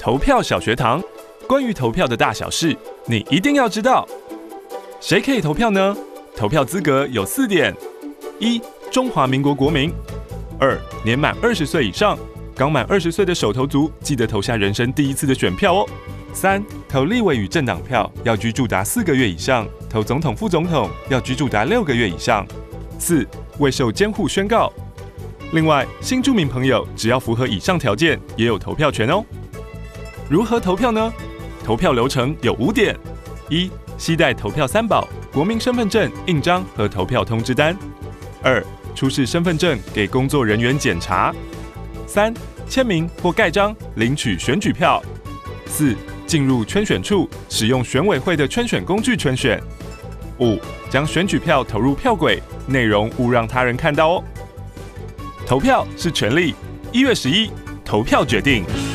投票小学堂，关于投票的大小事，你一定要知道。谁可以投票呢？投票资格有4点：一、中华民国国民；二、年满20岁以上，刚满20岁的首投族记得投下人生第1次的选票哦。3、投立委与政党票要居住达4个月以上，投总统、副总统要居住达6个月以上。4、未受监护宣告。另外，新住民朋友只要符合以上条件，也有投票权哦。如何投票呢？投票流程有5点：一、携带投票3宝、国民身份证、印章和投票通知单；二、出示身份证给工作人员检查；三、签名或盖章领取选举票；四、进入圈选处使用选委会的圈选工具圈选；五、将选举票投入票轨，内容勿让他人看到哦。投票是权利，1月11投票决定。